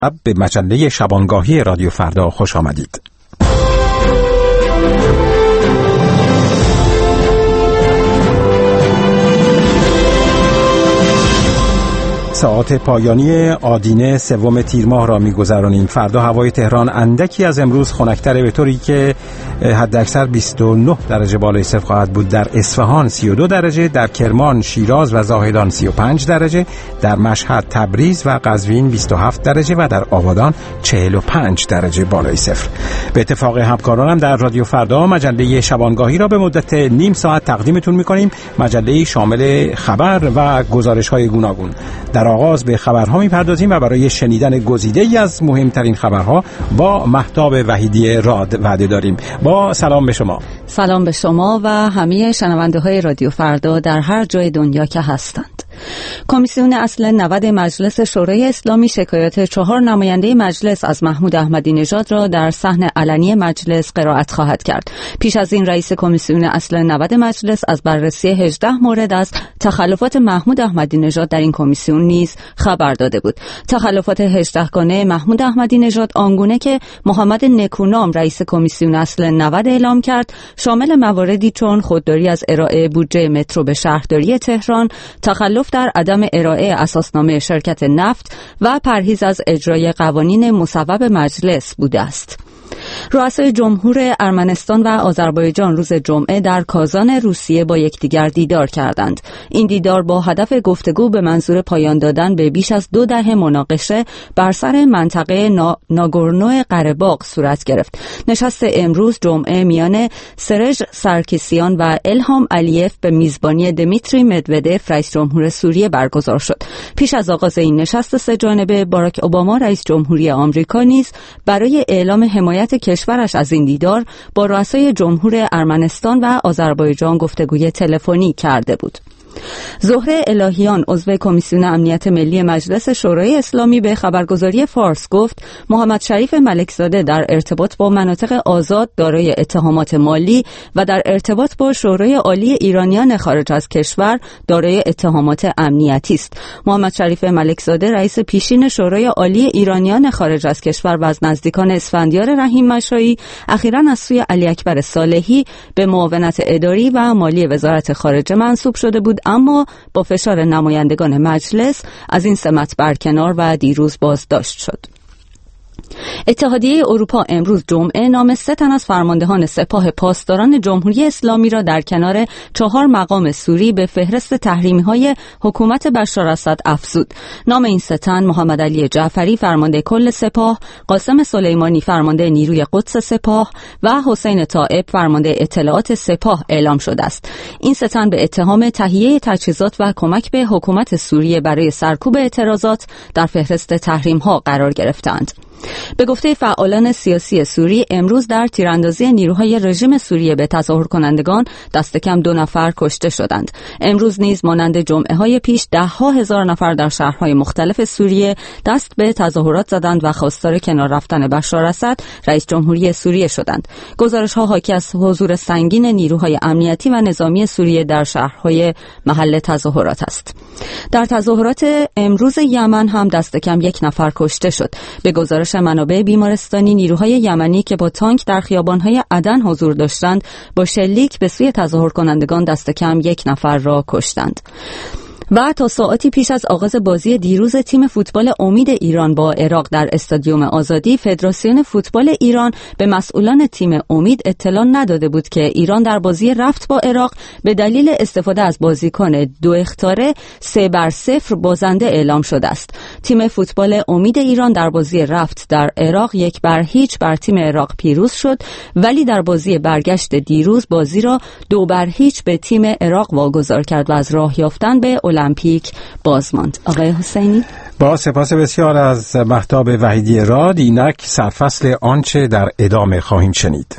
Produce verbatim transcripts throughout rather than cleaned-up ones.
به مجله شبانگاهی رادیو فردا خوش آمدید. ساعات پایانی آدینه سوم تیر ماه را می‌گذرانیم. فردا هوای تهران اندکی از امروز خنک‌تر به طوری که حداکثر بیست و نه درجه بالای صفر خواهد بود. در اصفهان سی و دو درجه، در کرمان، شیراز و زاهدان سی و پنج درجه، در مشهد، تبریز و قزوین بیست و هفت درجه و در آبادان چهل و پنج درجه بالای صفر. به اتفاق همکارانم در رادیو فردا مجله شبانگاهی را به مدت نیم ساعت تقدیمتون می‌کنیم. مجله شامل خبر و گزارش‌های گوناگون. در آغاز به خبرها می‌پردازیم و برای شنیدن گزیده‌ای از مهمترین خبرها با مهتاب وحیدی راد وعده داریم. با سلام به شما. سلام به شما و همه شنونده‌های رادیو فردا در هر جای دنیا که هستند. کمیسیون اصل نود مجلس شورای اسلامی شکایات چهار نماینده مجلس از محمود احمدی نژاد را در صحن علنی مجلس قرائت خواهد کرد. پیش از این رئیس کمیسیون اصل نود مجلس از بررسی هجده مورد از تخلفات محمود احمدی نژاد در این کمیسیون نیز خبر داده بود. تخلفات هجده گانه محمود احمدی نژاد آنگونه که محمد نکونام رئیس کمیسیون اصل نود اعلام کرد، شامل مواردی چون خودداری از ارائه بودجه مترو به شهرداری تهران، تخلف در عدم ارائه اساسنامه شرکت نفت و پرهیز از اجرای قوانین مصوب مجلس بوده است. رؤسای جمهور ارمنستان و آذربایجان روز جمعه در کازان روسیه با یکدیگر دیدار کردند. این دیدار با هدف گفتگو به منظور پایان دادن به بیش از دو دهه مناقشه بر سر منطقه نا... ناگورنو قره‌باغ صورت گرفت. نشست امروز جمعه میان سرژ سارکیسیان و الهام علیف به میزبانی دمیتری مدودف رئیس جمهور سوریه برگزار شد. پیش از آغاز این نشست سه جانبه باراک اوباما رئیس جمهوری آمریکا نیز برای اعلام حمایت کشورش از این دیدار با رؤسای جمهور ارمنستان و آذربایجان گفتگوی تلفنی کرده بود. زهره الهیان عضو کمیسیون امنیت ملی مجلس شورای اسلامی به خبرگزاری فارس گفت محمد شریف ملکزاده در ارتباط با مناطق آزاد دارای اتهامات مالی و در ارتباط با شورای عالی ایرانیان خارج از کشور دارای اتهامات امنیتی است. محمد شریف ملکزاده رئیس پیشین شورای عالی ایرانیان خارج از کشور و از نزدیکان اسفندیار رحیم مشایی اخیراً از سوی علی اکبر صالحی به معاونت اداری و مالی وزارت خارجه منصوب شده بود، اما با فشار نمایندگان مجلس از این سمت برکنار و دیروز بازداشت شد. اتحادیه اروپا امروز جمعه نام سه تن از فرماندهان سپاه پاسداران جمهوری اسلامی را در کنار چهار مقام سوری به فهرست تحریمی‌های حکومت بشار اسد افزود. نام این سه تن محمد علی جعفری فرمانده کل سپاه، قاسم سلیمانی فرمانده نیروی قدس سپاه و حسین طائب فرمانده اطلاعات سپاه اعلام شده است. این سه تن به اتهام تهیه تجهیزات و کمک به حکومت سوریه برای سرکوب اعتراضات در فهرست تحریم‌ها قرار گرفتند. به گفته فعالان سیاسی سوری امروز در تیراندازی نیروهای رژیم سوریه به تظاهر کنندگان دست کم دو نفر کشته شدند. امروز نیز مانند جمعه‌های پیش ده ها هزار نفر در شهرهای مختلف سوریه دست به تظاهرات زدند و خواستار کنار رفتن بشار اسد رئیس جمهوری سوریه شدند. گزارش‌ها حاکی از حضور سنگین نیروهای امنیتی و نظامی سوریه در شهرهای محل تظاهرات است. در تظاهرات امروز یمن هم دست کم یک نفر کشته شد. به گزارش منابع بیمارستانی نیروهای یمنی که با تانک در خیابان‌های عدن حضور داشتند با شلیک به سوی تظاهر کنندگان دست کم یک نفر را کشتند. و تا ساعتی پیش از آغاز بازی دیروز تیم فوتبال امید ایران با عراق در استادیوم آزادی، فدراسیون فوتبال ایران به مسئولان تیم امید اطلاع نداده بود که ایران در بازی رفت با عراق به دلیل استفاده از بازیکن دو اخطاره سه بر صفر بازنده اعلام شده است. تیم فوتبال امید ایران در بازی رفت در عراق یک بر هیچ بر تیم عراق پیروز شد، ولی در بازی برگشت دیروز بازی را دو بر هیچ به تیم عراق واگذار کرد و از راه یافتن به المپیک باز ماند. آقای حسینی، با سپاس بسیار از مهتاب وحیدی راد. اینک سرفصل آنچه در ادامه خواهیم شنید.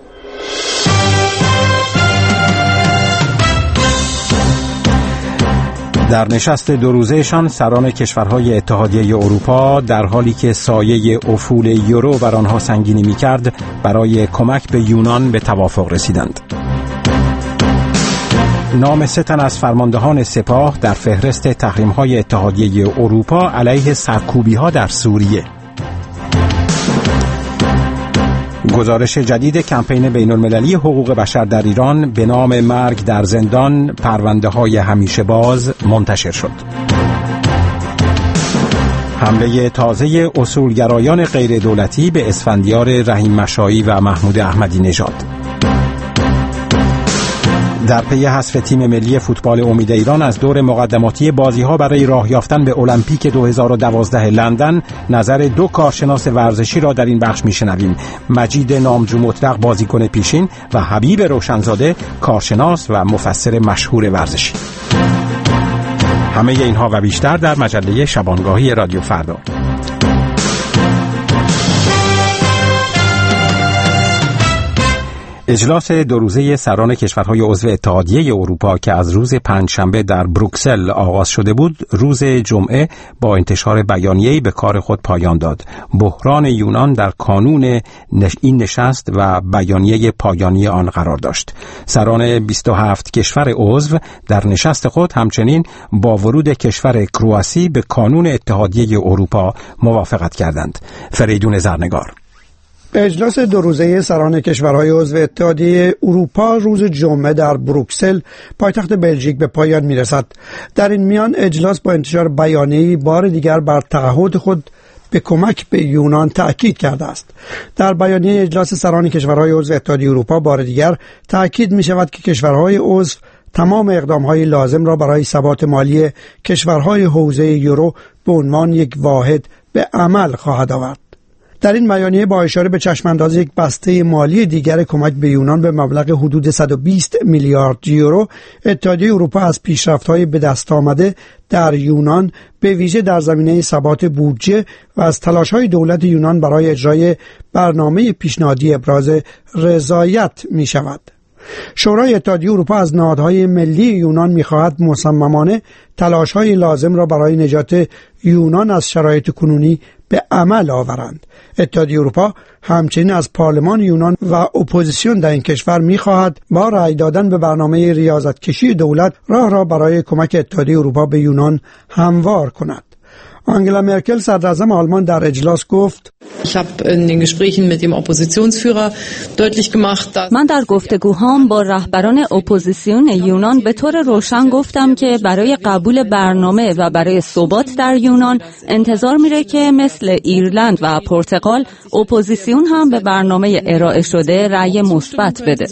در نشست دو روزهشان سران کشورهای اتحادیه اروپا در حالی که سایه افول یورو بر آنها سنگینی می‌کرد برای کمک به یونان به توافق رسیدند. نام سه تن از فرماندهان سپاه در فهرست تحریم‌های اتحادیه اروپا علیه سرکوبی‌ها در سوریه. گزارش جدید کمپین بین‌المللی حقوق بشر در ایران به نام مرگ در زندان، پرونده‌های همیشه باز منتشر شد. حمله تازه اصولگرایان غیر دولتی به اسفندیار رحیم مشایی و محمود احمدی نژاد. در پی حذف تیم ملی فوتبال امید ایران از دور مقدماتی بازی‌ها برای راه یافتن به المپیک دو هزار و دوازده لندن، نظر دو کارشناس ورزشی را در این بخش می‌شنویم. مجید نامجو مطلق، بازیکن پیشین، و حبیب روشنزاده، کارشناس و مفسر مشهور ورزشی. همه اینها و بیشتر در مجله شبانگاهی رادیو فردا. اجلاس دو روزه سران کشورهای عضو اتحادیه اروپا که از روز پنجشنبه در بروکسل آغاز شده بود، روز جمعه با انتشار بیانیه‌ای به کار خود پایان داد. بحران یونان در کانون این نشست و بیانیه پایانی آن قرار داشت. سران بیست و هفت کشور عضو در نشست خود همچنین با ورود کشور کرواسی به کانون اتحادیه اروپا موافقت کردند. فریدون زرنگار. اجلاس دو روزه سران کشورهای عضو اتحادیه اروپا روز جمعه در بروکسل پایتخت بلژیک به پایان میرسد. در این میان اجلاس با انتشار بیانیه‌ای بار دیگر بر تعهد خود به کمک به یونان تأکید کرده است. در بیانیه اجلاس سران کشورهای عضو اتحادیه اروپا بار دیگر تأکید می شود که کشورهای عضو تمام اقدام‌های لازم را برای ثبات مالی کشورهای حوزه یورو به عنوان یک واحد به عمل خواهد آورد. در این بیانیه با اشاره به چشمانداز یک بسته مالی دیگر کمک به یونان به مبلغ حدود صد و بیست میلیارد یورو، اتحادیه اروپا از پیشرفت‌های به دست آمده در یونان به ویژه در زمینه ثبات بودجه و از تلاش‌های دولت یونان برای اجرای برنامه پیشنهادی ابراز رضایت می‌شود. شورای اتحادیه اروپا از نهادهای ملی یونان می‌خواهد مصممانه تلاش‌های لازم را برای نجات یونان از شرایط کنونی به عمل آورند. اتحادیه اروپا همچنین از پارلمان یونان و اپوزیسیون در این کشور می‌خواهد با رأی دادن به برنامه ریاضت کشی دولت راه را برای کمک اتحادیه اروپا به یونان هموار کند. آنگلا مرکل صدراعظم آلمان در اجلاس گفت: من در گفتگوهام با رهبران اپوزیسیون یونان به طور روشن گفتم که برای قبول برنامه و برای ثبات در یونان انتظار میره که مثل ایرلند و پرتغال اپوزیسیون هم به برنامه ارائه شده رأی مثبت بده.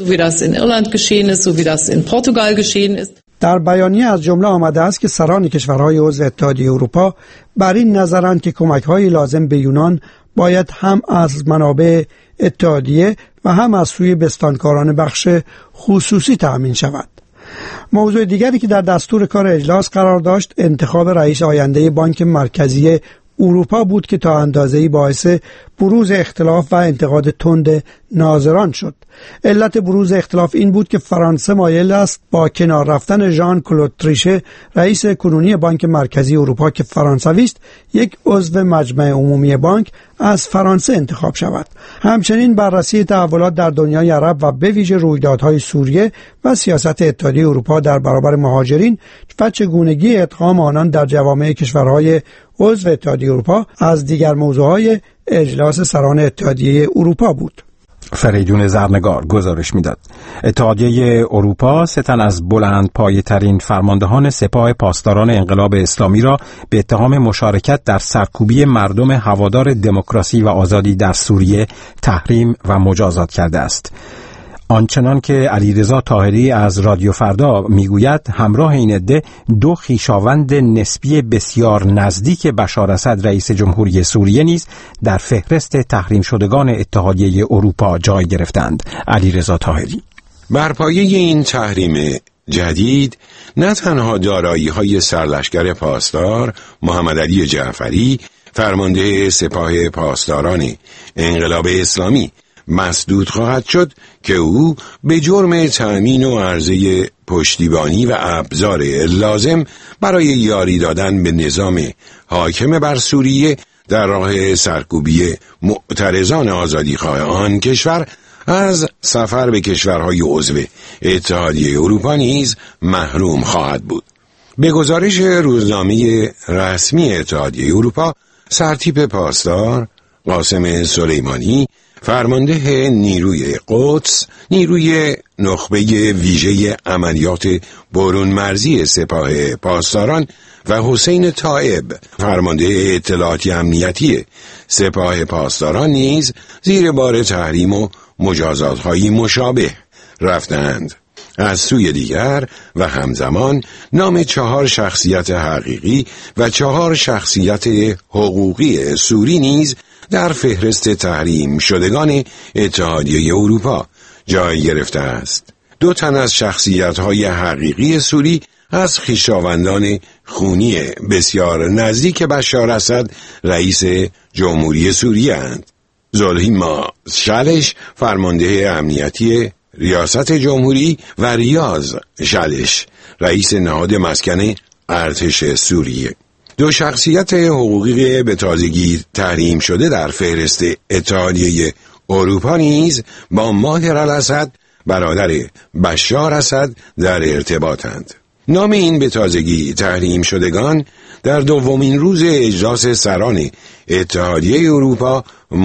در بیانیه از جمله آمده است که سران کشورهای عضو اتحادیه اروپا بر این نظرند که کمک‌های لازم به یونان باید هم از منابع اتحادیه و هم از سوی بستانکاران بخش خصوصی تأمین شود. موضوع دیگری که در دستور کار اجلاس قرار داشت انتخاب رئیس آینده بانک مرکزی اروپا بود که تا اندازه‌ای باعث بروز اختلاف و انتقاد تند ناظران شد. علت بروز اختلاف این بود که فرانسه مایل است با کنار رفتن ژان کلود تریشه رئیس کنونی بانک مرکزی اروپا که فرانسوی است، یک عضو مجمع عمومی بانک از فرانسه انتخاب شود. همچنین بررسی تحولات در دنیای عرب و به ویژه رویدادهای سوریه و سیاست اتحادیه اروپا در برابر مهاجرین و چگونگی ادغام آنان در جوامع کشورهای عضو اتحادیه اروپا از دیگر موضوعهای اجلاس سران اتحادیه اروپا بود. فریدون زرنگار گزارش میداد. اتحادیه اروپا سه تن از بلند پایه ترین فرماندهان سپاه پاسداران انقلاب اسلامی را به اتهام مشارکت در سرکوبی مردم هوادار دموکراسی و آزادی در سوریه تحریم و مجازات کرده است. آنچنان که علیرضا طاهری از رادیو فردا میگوید، همراه این عده دو خویشاوند نسبی بسیار نزدیک بشار اسد رئیس جمهوری سوریه نیز در فهرست تحریم شدگان اتحادیه اروپا جای گرفتند. علیرضا طاهری: بر پایه این تحریم جدید نه تنها دارایی‌های سرلشکر پاسدار محمد علی جعفری فرمانده سپاه پاسداران انقلاب اسلامی مسدود خواهد شد که او به جرم تأمین و عرضه پشتیبانی و ابزار لازم برای یاری دادن به نظام حاکم بر سوریه در راه سرکوبی معترضان آزادیخواه آن کشور از سفر به کشورهای عضو اتحادیه اروپا نیز محروم خواهد بود. به گزارش روزنامه رسمی اتحادیه اروپا، سرتیپ پاسدار قاسم سلیمانی فرمانده نیروی قدس، نیروی نخبه ویژه عملیات برون مرزی سپاه پاسداران و حسین طائب، فرمانده اطلاعاتی امنیتی سپاه پاسداران نیز زیر بار تحریم و مجازات‌های مشابه رفتند. از سوی دیگر و همزمان نام چهار شخصیت حقیقی و چهار شخصیت حقوقی سوری نیز در فهرست تحریم شدگان اتحادیه اروپا جای گرفته است. دو تن از شخصیت‌های حقیقی سوری از خویشاوندان خونی بسیار نزدیک بشار اسد رئیس جمهوری سوریه اند. زلهیما شلش، فرمانده امنیتی ریاست جمهوری، و ریاض شلش، رئیس نهاد مسکن ارتش سوریه. دو شخصیت حقوقی به تازگی تحریم شده در فهرست اتحادیه اروپا نیز با ماهر الاسد، برادر بشار اسد، در ارتباطند. نام این به تازگی تحریم شدگان در دومین روز اجلاس سران اتحادیه اروپا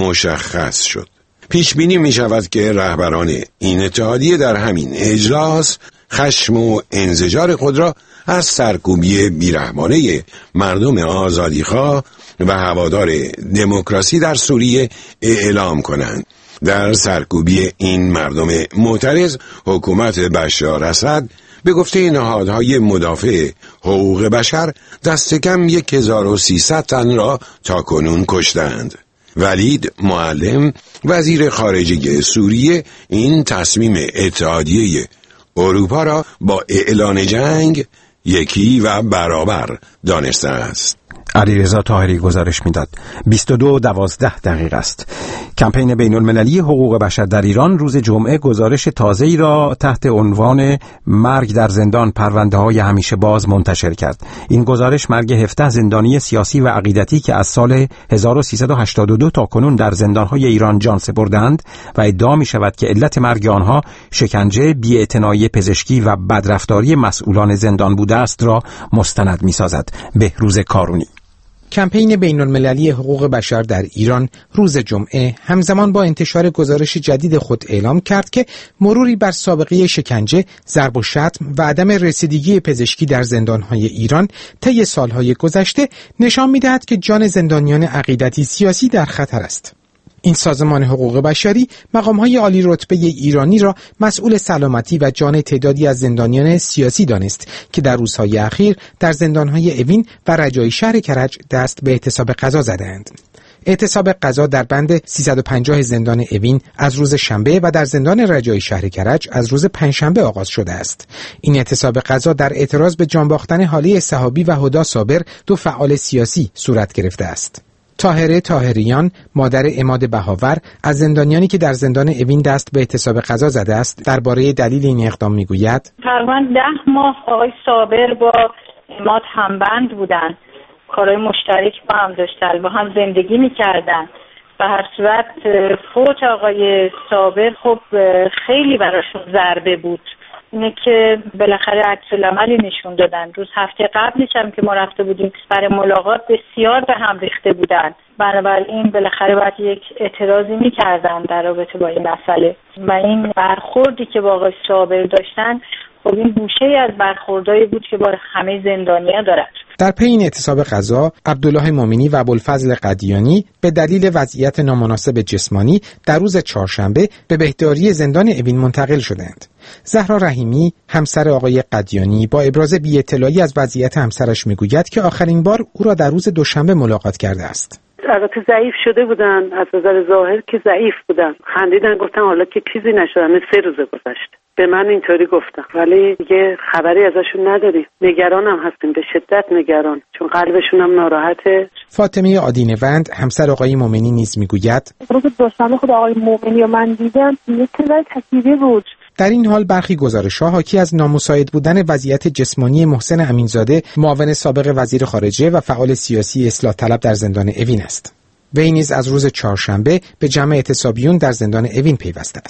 مشخص شد. پیش بینی می شود که رهبران این اتحادیه در همین اجلاس خشم و انزجار خود را از سرکوبی بیرحمانه مردم آزادیخواه و هوادار دموکراسی در سوریه اعلام کنند. در سرکوبی این مردم معترض، حکومت بشار اسد به گفته نهادهای مدافع حقوق بشر دست کم یک هزار و سیصد تن را تاکنون کشتند. ولید معلم، وزیر خارجه سوریه، این تصمیم اتحادیه اروپا را با اعلان جنگ یکی و برابر دانسته است. علیرضا طاهری گزارش میداد. بیست و دو و دوازده دقیقه است. کمپین بین المللی حقوق بشر در ایران روز جمعه گزارش تازه‌ای را تحت عنوان مرگ در زندان، پرونده‌های همیشه باز منتشر کرد. این گزارش مرگ هفده زندانی سیاسی و عقیدتی که از سال هزار و سیصد و هشتاد و دو تا کنون در زندان‌های ایران جان سپردند و ادعا می‌شود که علت مرگ آنها شکنجه، بی‌اعتنایی پزشکی و بدرفتاری مسئولان زندان بوده است را مستند می‌سازد. بهروز کارونی. کمپین بین المللی حقوق بشر در ایران روز جمعه همزمان با انتشار گزارش جدید خود اعلام کرد که مروری بر سابقه شکنجه، ضرب و شتم و عدم رسیدگی پزشکی در زندان‌های ایران طی سالهای گذشته نشان می‌دهد که جان زندانیان عقیدتی سیاسی در خطر است. این سازمان حقوق بشری مقام‌های عالی رتبه ایرانی را مسئول سلامتی و جان تعدادی از زندانیان سیاسی دانست که در روزهای اخیر در زندان‌های اوین و رجایی شهر کرج دست به اعتصاب قضا زدند. اعتصاب قضا در بند سیصد و پنجاه زندان اوین از روز شنبه و در زندان رجایی شهر کرج از روز پنجشنبه آغاز شده است. این اعتصاب قضا در اعتراض به جان باختن حاله صحابی و هدا صابر، دو فعال سیاسی، صورت گرفته است. طاهره طاهریان، مادر عماد بهاور، از زندانیانی که در زندان اوین دست به اعتصاب قضا زده است، درباره دلیل این اقدام میگوید: تقریباً ده ماه آقای صابر با عماد همبند بودن، کارهای مشترک با هم داشتن، با هم زندگی میکردن. به هر صورت فوت آقای صابر خب خیلی براشون ضربه بود. اینه که بالاخره عکس العملی نشون دادن. روز هفته قبلش هم که ما رفته بودیم برای ملاقات بسیار به هم ریخته بودن. بنابراین بالاخره باید یک اعتراضی میکردن در رابطه با این مسئله و این برخوردی که با آقای صابر داشتن خب این گوشه‌ای از برخوردایی بود که با همه زندانی‌ها دارد. در پی این اعتصاب قضا، عبدالله مومنی و ابوالفضل قدیانی به دلیل وضعیت نامناسب جسمانی در روز چهارشنبه به بهداری زندان اوین منتقل شدند. زهرا رحیمی، همسر آقای قدیانی، با ابراز بی‌اطلاعی از وضعیت همسرش میگوید که آخرین بار او را در روز دوشنبه ملاقات کرده است. البته ضعیف شده بودن، از نظر ظاهر که ضعیف بودن. خندیدن گفتن حالا که چیزی نشدن، سه روز گذشت. به من اینطوری گفتن، ولی دیگه خبری ازشون نداریم. نگرانم هستیم، به شدت نگران، چون قلبشون هم ناراحته. فاطمه آدینوند، همسر آقای مومنی نیز میگوید: روز دوشنبه خود آقای مومنی رو من دیدم، یک کلمه تکیبی بود. در این حال برخی گزارش‌ها حاکی از نامساعد بودن وضعیت جسمانی محسن امینزاده، معاون سابق وزیر خارجه و فعال سیاسی اصلاح طلب در زندان اوین است. وی نیز از روز چهارشنبه به جمع اعتصابیون در زندان اوین پیوسته است.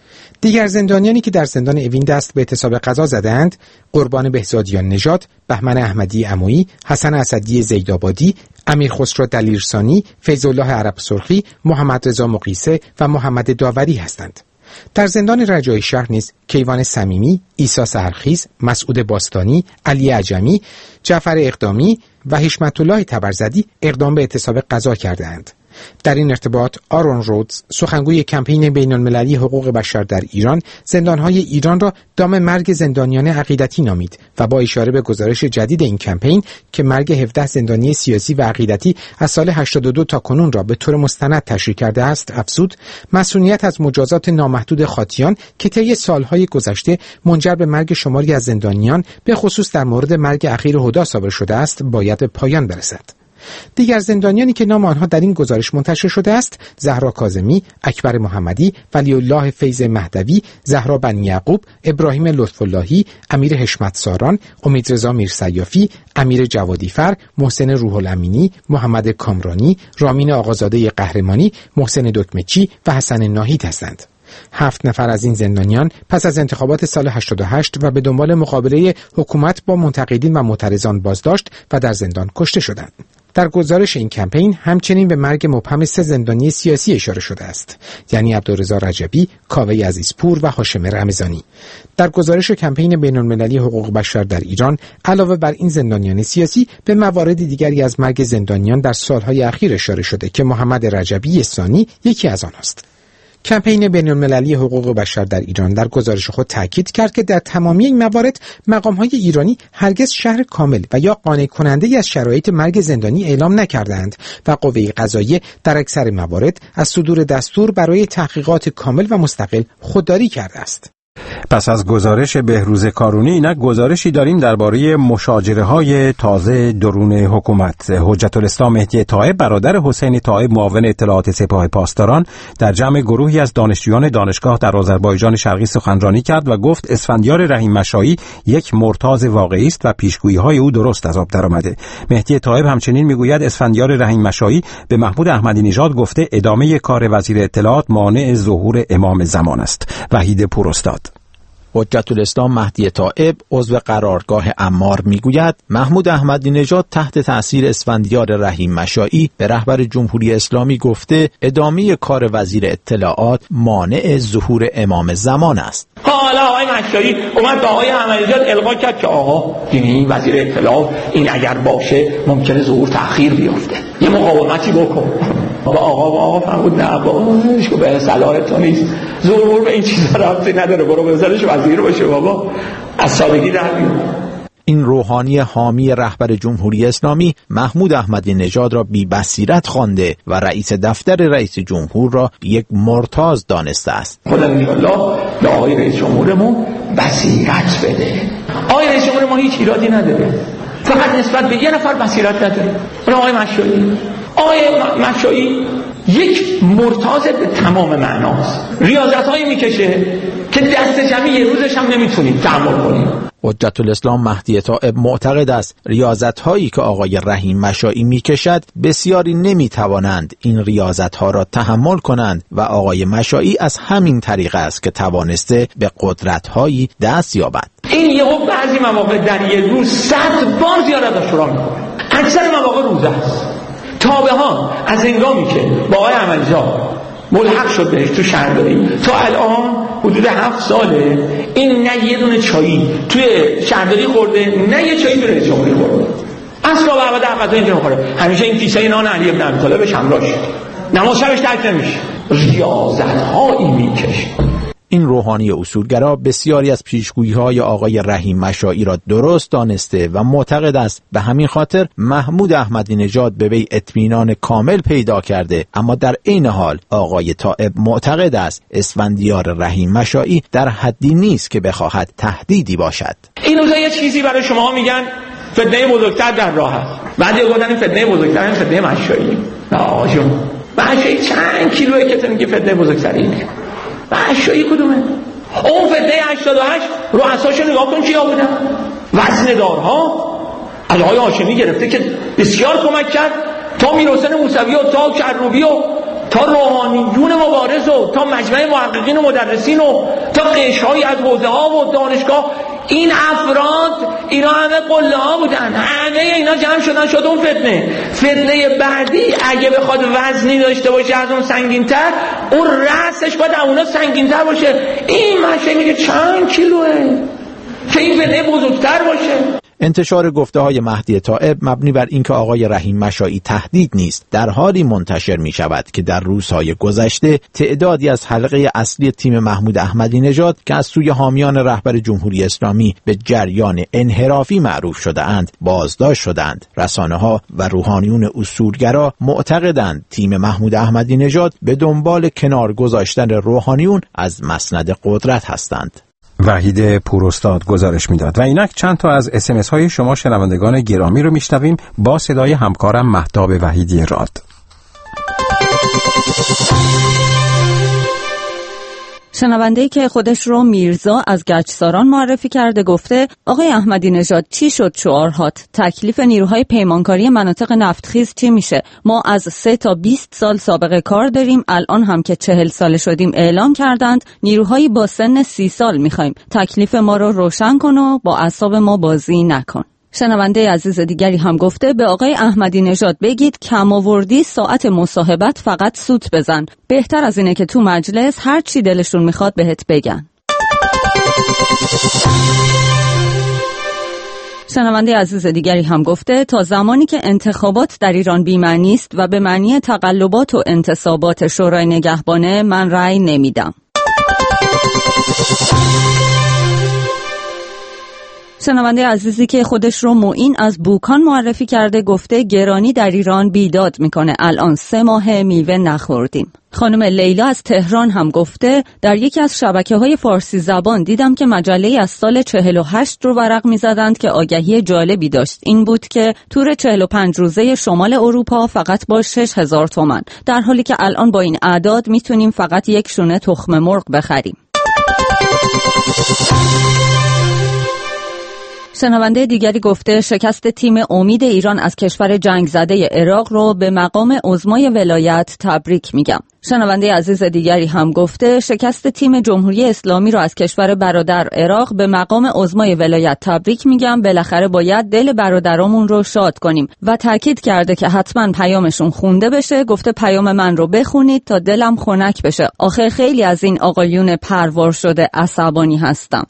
دیگر زندانیانی که در زندان اوین دست به اعتصاب قضا زدند، قربان بهزادیان نژاد، بهمن احمدی عمویی، حسن اسدی زیدآبادی، امیر خسرو دلیرسانی، فیض الله عرب سرخی، محمد رضا مقیسه و محمد داوری هستند. در زندان رجایی شهر نیز کیوان صمیمی، عیسی سحرخیز، مسعود باستانی، علی عجمی، جعفر اقدامی و حشمت الله تبرزدی اقدام به اعتصاب قضا کردند. در این ارتباط آرون رودز، سخنگوی کمپین بین‌المللی حقوق بشر در ایران، زندانهای ایران را دام مرگ زندانیان عقیدتی نامید و با اشاره به گزارش جدید این کمپین که مرگ هفده زندانی سیاسی و عقیدتی از سال هشتاد و دو تا کنون را به طور مستند تشریح کرده است، افزود مسئولیت از مجازات نامحدود خاطیان که طی سالهای گذشته منجر به مرگ شماری از زندانیان به خصوص در مورد مرگ اخیر هدی صادر شده است باید به پایان برسد. دیگر زندانیانی که نام آنها در این گزارش منتشر شده است، زهرا کاظمی، اکبر محمدی، ولی الله فیض مهدوی، زهرا بنی یعقوب، ابراهیم لطف‌اللهی، امیر حشمت ساران، امیدرضا میرسیافی، امیر جوادیفر، محسن روح الامینی، محمد کامرانی، رامین آقازاده قهرمانی، محسن دکمچی و حسن ناهید هستند. هفت نفر از این زندانیان پس از انتخابات سال هشتاد و هشت و به دنبال مقابله حکومت با منتقدین و معترضان بازداشت و در زندان کشته شدند. در گزارش این کمپین همچنین به مرگ مبهم سه زندانی سیاسی اشاره شده است، یعنی عبدالرضا رجبی، کاوه عزیزپور و هاشم رمضانی. در گزارش کمپین بین‌المللی حقوق بشر در ایران علاوه بر این زندانیان سیاسی به موارد دیگری از مرگ زندانیان در سالهای اخیر اشاره شده که محمد رجبی ثانی یکی از آنهاست. کمپین بین‌المللی حقوق بشر در ایران در گزارش خود تاکید کرد که در تمامی این موارد مقام‌های ایرانی هرگز شرح کامل و یا قانع کننده از شرایط مرگ زندانی اعلام نکردند و قوه قضاییه در اکثر موارد از صدور دستور برای تحقیقات کامل و مستقل خودداری کرده است. پس از گزارش بهروز کارونی، اینک گزارشی داریم درباره مشاجره‌های تازه درون حکومت. حجت الاسلام مهدی طائب برادر حسین طائب معاون اطلاعات سپاه پاسداران در جمع گروهی از دانشجویان دانشگاه در آذربایجان شرقی سخنرانی کرد و گفت اسفندیار رحیم مشایی یک مرتاض واقعی است و پیشگویی‌های او درست از آب درآمده. مهدی طائب همچنین میگوید اسفندیار رحیم مشایی به محمود احمدی نژاد گفته ادامه کار وزیر اطلاعات مانع ظهور امام زمان است. وحید پوراستاد. حجت الاسلام مهدی طائب عضو قرارگاه عمار میگوید محمود احمدی نژاد تحت تأثیر اسفندیار رحیم مشایی به رهبر جمهوری اسلامی گفته ادامه کار وزیر اطلاعات مانع ظهور امام زمان است. حالا آقای مشایی اومد به آقای احمدی نژاد القا کرد که آقا این وزیر اطلاعات این اگر باشه ممکنه ظهور تأخیر بیفته، یه مقاومتی بکن. بابا آقا با آقا فرمود نه باش که به صلاح تو نیست، ظهور به این چیزا ربطی نداره، برو بذارش وزیر باشه بابا، از سادگی در بیاد. این روحانی حامی رهبر جمهوری اسلامی محمود احمدی نژاد را بی بصیرت خوانده و رئیس دفتر رئیس جمهور را یک مرتاض دانسته است. خدا انشالله به آقای رئیس جمهورمون بصیرت بده. آقای رئیس جمهور ما هیچ ایرادی نداره، فقط نسبت به یه نفر بصیرت نداره، اون آقای مشایی. آقای مشایی یک مرتاض به تمام معناست، ریاضت‌هایی میکشه که دست جمعی یه روزش هم نمیتونید تحمل کنید. حجت الاسلام مهدی طائب معتقد است ریاضت‌هایی که آقای رحیم مشایی میکشد بسیاری نمیتوانند این ریاضت‌ها را تحمل کنند و آقای مشایی از همین طریق است که توانسته به قدرت‌هایی دست یابد. این یهو بعضی مواقع در یک روز صد بار زیارت شورا میکنه، اکثر مواقع روزه است. تابعان از هنگامی که با آقای احمدی‌نژاد ملحق شد بهش تو شهرداری تا الان حدود هفت ساله این نه یه دونه چایی توی شهرداری خورده، نه یه چایی توی رئیس جمهوری خورده. اصلا به عوض غذا اینجا میخوره، همیشه این کیسه نان علی بن ابی طالب همراهش، نماز شبش درک نمیشه، ریاضت‌هایی میکشه. این روحانی اصولگرا بسیاری از پیشگویی‌های آقای رحیم مشایی را درست دانسته و معتقد است به همین خاطر محمود احمدی نژاد به وی اطمینان کامل پیدا کرده، اما در عین حال آقای طائب معتقد است اسفندیار رحیم مشایی در حدی نیست که بخواهد تهدیدی باشد. این روزا یه چیزی برای شما میگن فتنه بزرگتر در راه است، بعضی گفتن فتنه بزرگتر این فتنه مشایی. نه آقا جون، مشایی چند کیلوئه که تو میگی فتنه بزرگتری؟ مشایی کدومه؟ اون فتنه هشتاد و هشت رؤساشو نگاه کن کیا بودن؟ وزنه‌دارها از آقای هاشمی گرفته که بسیار کمک کرد تا میرحسین موسوی و تا کروبی و تا روحانیون مبارز مبارز و تا مجمع محققین و مدرسین و تا قشرهای از حوزه ها و دانشگاه، این افراد اینا همه قله ها بودن، همه اینا جمع شدن شد اون فتنه. فتنه بعدی اگه بخواد وزنی داشته باشه از اون سنگین‌تر، اون رأسش باید اونا سنگین‌تر باشه. این مشه میگه چند کیلوه که این فتنه بزرگتر باشه. انتشار گفته های مهدی طائب مبنی بر اینکه آقای رحیم مشائی تهدید نیست، در حالی منتشر می شود که در روزهای گذشته تعدادی از حلقه اصلی تیم محمود احمدی نژاد که از سوی حامیان رهبر جمهوری اسلامی به جریان انحرافی معروف شده اند بازداشت شدند. رسانه ها و روحانیون اصولگرا معتقدند تیم محمود احمدی نژاد به دنبال کنار گذاشتن روحانیون از مسند قدرت هستند. وحید پوراستاد گزارش میداد. و اینک چند تا از اس ام اس های شما شنوندگان گرامی رو میشنویم با صدای همکارم مهتاب وحیدی راد. شنونده‌ای که خودش رو میرزا از گچساران معرفی کرده گفته آقای احمدی نژاد چی شد شعارهات؟ تکلیف نیروهای پیمانکاری مناطق نفتخیز چی میشه؟ ما از سه تا بیست سال سابقه کار داریم، الان هم که چهل ساله شدیم اعلام کردند نیروهایی با سن سی سال میخوایم. تکلیف ما رو روشن کن و با اعصاب ما بازی نکن. شنونده عزیز دیگری هم گفته به آقای احمدی نژاد بگید کم آوردی ساعت مصاحبت فقط سوت بزن. بهتر از اینه که تو مجلس هر چی دلشون میخواد بهت بگن. شنونده عزیز دیگری هم گفته تا زمانی که انتخابات در ایران بی‌معنی است و به معنی تقلبات و انتصابات شورای نگهبانه من رأی نمیدم. شنونده عزیزی که خودش رو معین از بوکان معرفی کرده گفته گرانی در ایران بیداد میکنه، الان سه ماه میوه نخوردیم. خانم لیلا از تهران هم گفته در یکی از شبکه‌های فارسی زبان دیدم که مجله‌ای از سال چهل و هشت رو ورق می‌زدند که آگهی جالبی داشت. این بود که تور چهل و پنج روزه شمال اروپا فقط با شش هزار تومان، در حالی که الان با این اعداد میتونیم فقط یک شونه تخم مرغ بخریم. شنونده دیگری گفته شکست تیم امید ایران از کشور جنگ زده عراق رو به مقام عظمای ولایت تبریک میگم. شنونده عزیز دیگری هم گفته شکست تیم جمهوری اسلامی رو از کشور برادر عراق به مقام عظمای ولایت تبریک میگم. بالاخره باید دل برادرامون رو شاد کنیم و تاکید کرده که حتما پیامشون خونده بشه. گفته پیام من رو بخونید تا دلم خنک بشه. آخه خیلی از این آقایون پروار شده عصبانی هستم.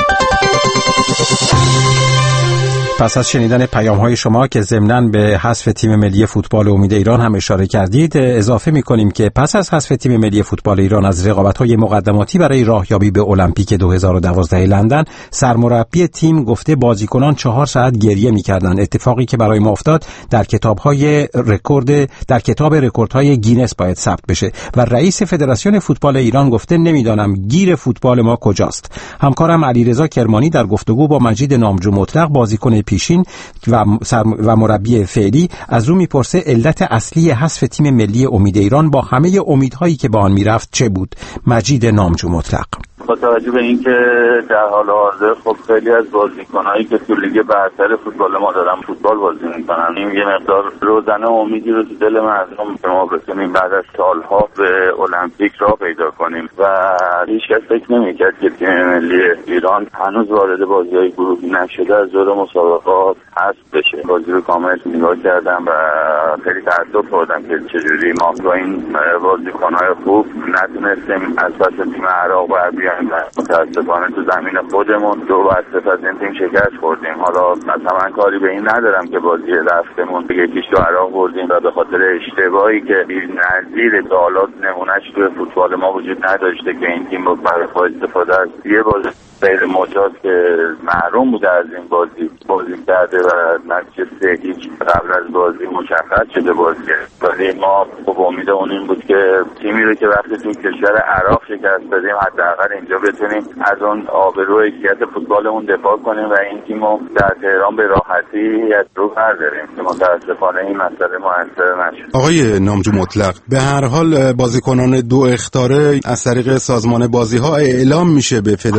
پس از شنیدن پیام‌های شما که ضمناً به حذف تیم ملی فوتبال امید ایران هم اشاره کردید، اضافه می‌کنیم که پس از حذف تیم ملی فوتبال ایران از رقابت‌های مقدماتی برای راهیابی به المپیک دو هزار و دوازده لندن، سرمربی تیم گفته بازیکنان چهار ساعت گریه می‌کردند، اتفاقی که برای ما افتاد در کتاب‌های رکورد در کتاب رکوردهای گینس باید ثبت بشه. و رئیس فدراسیون فوتبال ایران گفته نمی‌دانم گیر فوتبال ما کجاست. همکارم علیرضا کرمانی در گفتگو با مجید نامجو مطلق بازیکن پیشین و و مربی فعلی از او میپرسه علت اصلی حذف تیم ملی امید ایران با همه امیدهایی که به آن میرفت چه بود؟ مجید نامجو مطلق: با توجه به اینکه در حال حاضر خب خیلی از بازیکنایی که تو لیگ برتر فوتبال ما دارن فوتبال بازی میکنن، این یه مقدار روزنه امیدی رو تو دل مردم که ما بتونیم بعد از سالها به المپیک راه پیدا کنیم و هیچ کس فکر نمی‌کرد که تیم ملی ایران هنوز وارد بازی‌های گروهی نشده از دور مسابقات حذف بشه. بازی رو کامل نگاه کردم و خیلی تعجب کردم که چجوری ما با این بازیکن‌های خوب نتونستیم از پس تیم عراق بر بیایم. متاسفانه تو زمین خودمون دو بسته از این تیم شکست خوردیم. حالا مثلا کاری به این ندارم که بازی رفتمون یکیش تو عراق بردیم و به خاطر اشتباهی که نظیر سوالات نمونهش تو فوتبال ما وجود نداشته که این تیم برای استفاده از یه بازی غیر مجاز که محروم بوده از این بازی بازی کرده و نتیجه سه هیچ قبل از بازی مشخص شده بازی. ولی ما خب امید اون این بود که تیمی رو که وقتی تو کشور عراق شکست دادیم حداقل اینجا بتونیم از اون آبرو حیثیت فوتبالمون دفاع کنیم و این تیم رو در تهران به راحتی از رو برداریم که متاسفانه این مسئله مؤثر نشد. آقای نامجو مطلق، به هر حال بازیکنان دو اخطاره از طریق سازمان بازی‌ها اعلام میشه به فدراسیون‌های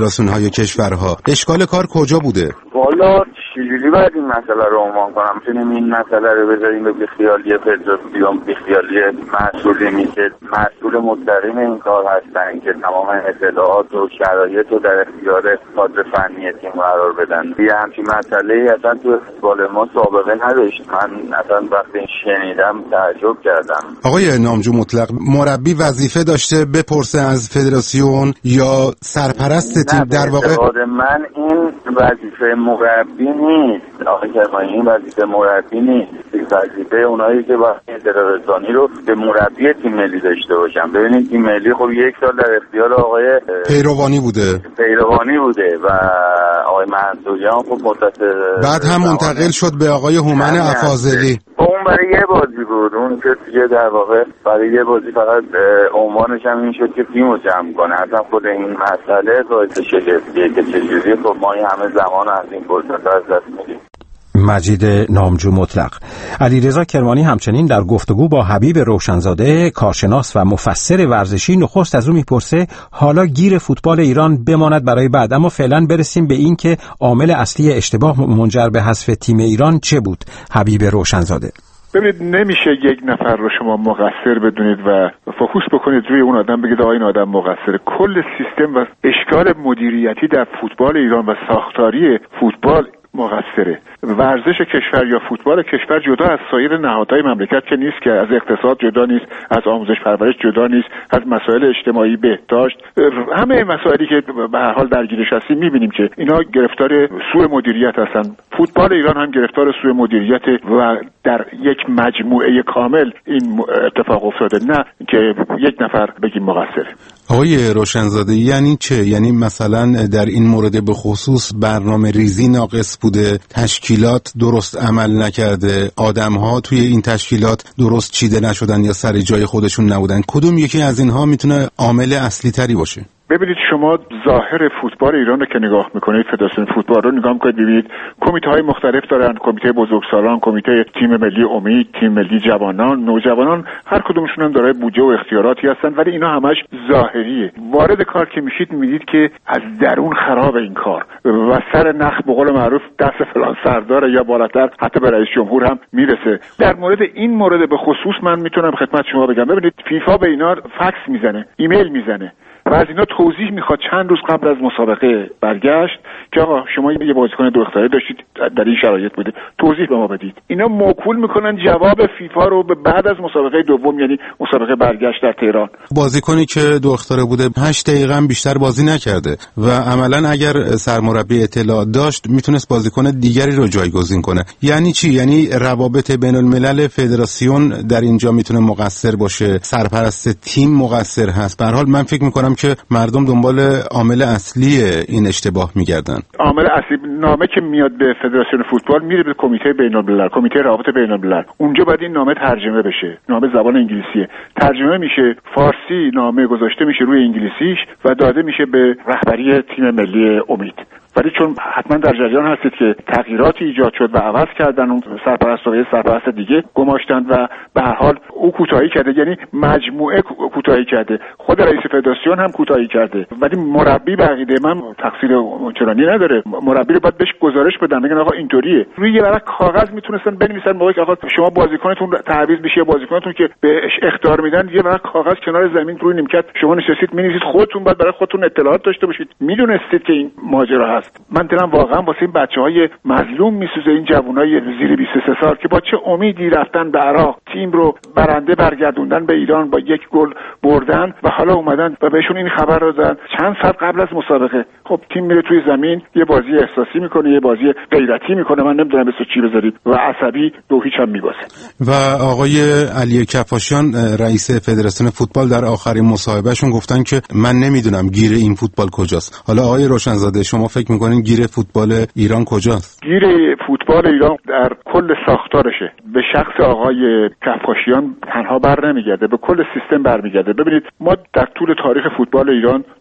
بقیه کشورها. اشکال کار کجا بوده؟ والا چجوری باید این مسئله رو عنوان کنم؟ میتونیم این مسئله رو بذاریم به بیخیالی فدراسیون، بیخیالی مسئولینی که مسئول مستقیم این کار هستن که تمام اطلاعات و شرایط رو در اختیار کادر فنی تیم قرار بدن. یه همچین مسئله اصلا تو فوتبال ما سابقه نداشت. من اصلا وقتی شنیدم تعجب کردم. آقای نامجو مطلق، مربی وظیفه داشته بپرسه از فدراسیون یا سرپرست تیم؟ در واقع من این وظیفه مربی نیست. آقای کرمانی، این وظیفه مربی نیست. وظیفه اونایی که وقتی اطلاع رسانی رو به مربی تیم ملی داشته باشن. ببینید تیم ملی خب یک سال در اختیار آقای پیروانی بوده پیروانی بوده و آقای منصوریان خب مدت بعد هم منتقل شد به آقای هومن افاضلی. اون برای یه بازی بود، اون که دیگه در واقع برای یه بازی فقط عنوانش هم این شد که تیمو جمع کنه. اصلا خود این مسئله باعث شگفتیه که چجوری خب ما این همه زمان از این فرصت از دست میدیم. مجید نامجو مطلق. علیرضا کرمانی همچنین در گفتگو با حبیب روشنزاده، کارشناس و مفسر ورزشی، نخست از او میپرسه حالا گیر فوتبال ایران بماند برای بعد، اما فعلا برسیم به این که عامل اصلی اشتباه منجر به حذف تیم ایران چه بود. حبیب روشنزاده: ببینید، نمیشه یک نفر رو شما مقصر بدونید و فوکوس بکنید روی اون آدم بگید آقا این آدم مقصره. کل سیستم و اشکال مدیریتی در فوتبال ایران و ساختاری فوتبال مقصره. ورزش کشور یا فوتبال کشور جدا از سایر نهادهای مملکت که نیست، که از اقتصاد جدا نیست، از آموزش پرورش جدا نیست، از مسائل اجتماعی، بهداشت، همه مسائلی که به هر حال درگیرش هستیم میبینیم که اینا گرفتار سوء مدیریت هستن. فوتبال ایران هم گرفتار سوء مدیریت و در یک مجموعه کامل این اتفاق افتاده، نه که یک نفر بگیم مقصره. آقای روشنزاده، یعنی چه؟ یعنی مثلا در این مورد به خصوص برنامه ریزی ناقص بوده، تشکیلات درست عمل نکرده، آدم‌ها توی این تشکیلات درست چیده نشدن یا سر جای خودشون نبودن؟ کدوم یکی از اینها میتونه عامل اصلی تری باشه؟ ببینید، شما ظاهر فوتبال ایران رو که نگاه میکنید، فدراسیون فوتبال رو نگاه میکنید، ببینید کمیته های مختلف دارن، کمیته بزرگسالان، کمیته تیم ملی امید، تیم ملی جوانان، نوجوانان، هر کدومشون هم دارای بودجه و اختیاراتی هستن، ولی اینا همش ظاهریه. وارد کار که میشید میدید که از درون خراب این کار و سر نخ به قول معروف دست فلان سردار یا بالاتر حتی به رئیس جمهور هم میرسه. در مورد این مورد به خصوص من میتونم خدمت شما بگم، ببینید فیفا به اینا فکس میزنه، ایمیل میزنه و از اینا توضیح میخواد چند روز قبل از مسابقه برگشت که آقا شما یه بازیکن دو اختیاری داشتید در این شرایط بوده، توضیح به ما بدید. اینا موکول میکنن جواب فیفا رو به بعد از مسابقه دوم، یعنی مسابقه برگشت در تهران. بازیکنی که دو اختیاری بوده هشت دقیقه هم بیشتر بازی نکرده و عملا اگر سرمربی اطلاع داشت میتونست بازیکن دیگری رو جایگزین کنه. یعنی چی؟ یعنی روابط بین الملل، فدراسیون در اینجا میتونه مقصر باشه، سرپرست تیم مقصر هست. به هر حال من فکر میکنم که مردم دنبال عامل اصلی این اشتباه میگردن. عامل اصلی نامه که میاد به فدراسیون فوتبال میره به کمیته بین‌الملل، کمیته روابط بین‌الملل. اونجا باید این نامه ترجمه بشه. نامه زبان انگلیسیه. ترجمه میشه فارسی، نامه گذاشته میشه روی انگلیسیش و داده میشه به رهبری تیم ملی امید. ولی چون حتما در جریان هستید که تغییراتی ایجاد شد و عوض کردن، اون سرپرست و سرپرست دیگه گماشتن و به هر حال او کوتاهی کرده، یعنی مجموعه کوتاهی کرده، خود رئیس فدراسیون هم کوتاهی کرده. ولی مربی به عقیده من تقصیر چرانی نداره. مربی رو باید بهش گزارش بدن، بگن آقا اینطوریه. روی یه ورق کاغذ میتونستن بنویسن موقعی که آقا شما بازیکنتون تعویض بشه، بازیکنتون که بهش اخطار میدن، یه ورق کاغذ کنار زمین روی نیمکت شما نشستید می‌نویسید، خودتون باید برای خودتون اطلاعات داشته باشید، میدونستید که این ماجرا هست. من دلم واقعا واسه این بچه‌های مظلوم میسوزه، این جوانای زیر بیست و سه سال که با چه امیدی رفتن به عراق، تیم رو برنده برگردوندن به ایران، با یک گل بردن و حالا اومدن و بهشون این خبر رو دادن چند ساعت قبل از مسابقه. خب تیم میره توی زمین یه بازی احساسی میکنه، یه بازی غیرتی میکنه، من نمیدونم اسمش چی بذارید، و عصبی دو هیچ هم میباسه. و آقای علی کفاشیان رئیس فدراسیون فوتبال در آخرین مصاحبهشون گفتن که من نمیدونم گیر این فوتبال کجاست. حالا آقای روشنزاده، شما فکر میکنین گیر فوتبال ایران کجاست؟ گیر فوتبال ایران در کل ساختارشه. به شخص آقای کفاشیان تنها بر نمیگرده، به کل سیستم برمیگرده. ببینید ما در طول تاریخ فوتبال ایران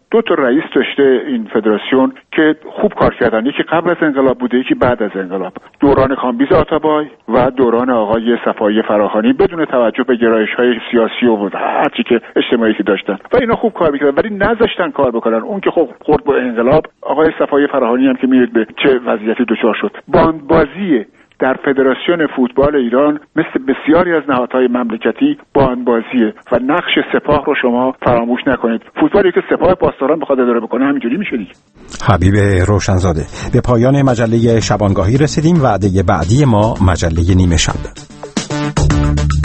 دو تا رئیس داشته این فدراسیون که خوب کار کردن، یکی قبل از انقلاب بوده، یکی بعد از انقلاب، دوران کامبیز آتابای و دوران آقای صفایی فراخانی، بدون توجه به گرایش‌های سیاسی و هرچی که اجتماعی که داشتن و اینا خوب کار می‌کردن، ولی نذاشتن کار بکنن. اون که خب خورد با انقلاب. آقای صفایی فراخانی هم که می‌دید به چه وضعیتی دچار شد. باندبازی در فدراسیون فوتبال ایران مثل بسیاری از نهادهای مملکتی باندبازیه و نقش سپاه رو شما فراموش نکنید. فوتبالی که سپاه پاسداران بخواد اداره بکنه همینجوری میشه دیگه. حبیب روشنزاده، به پایان مجله شبانگاهی رسیدیم. وعده بعدی ما مجله نیمه شب.